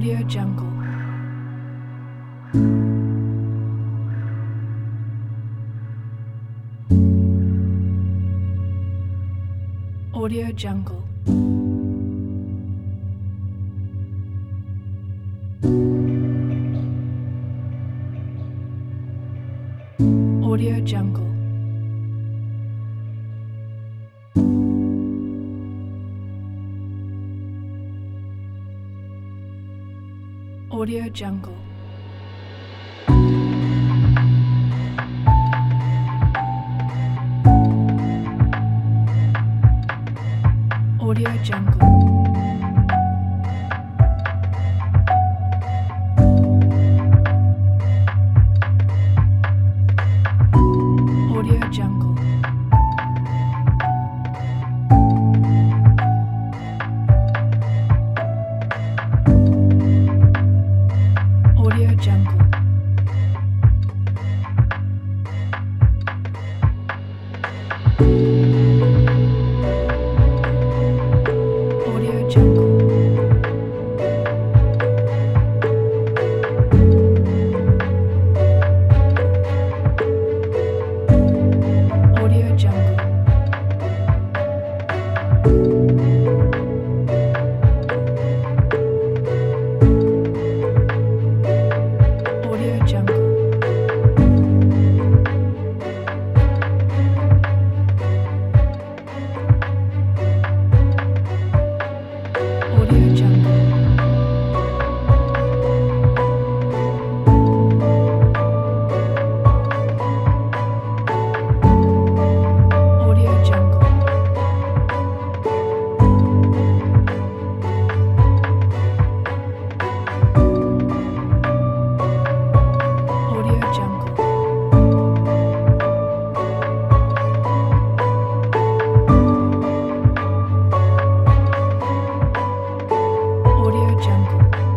Audio Jungle. Audio Jungle. Audio Jungle. Audio Jungle. Audio Jungle. Audio Jungle. Audio Jungle. Audio Jungle. Audio Jungle. Audio Jungle. Audio Jungle. Audio Jungle. Audio Jungle. Audio Jungle.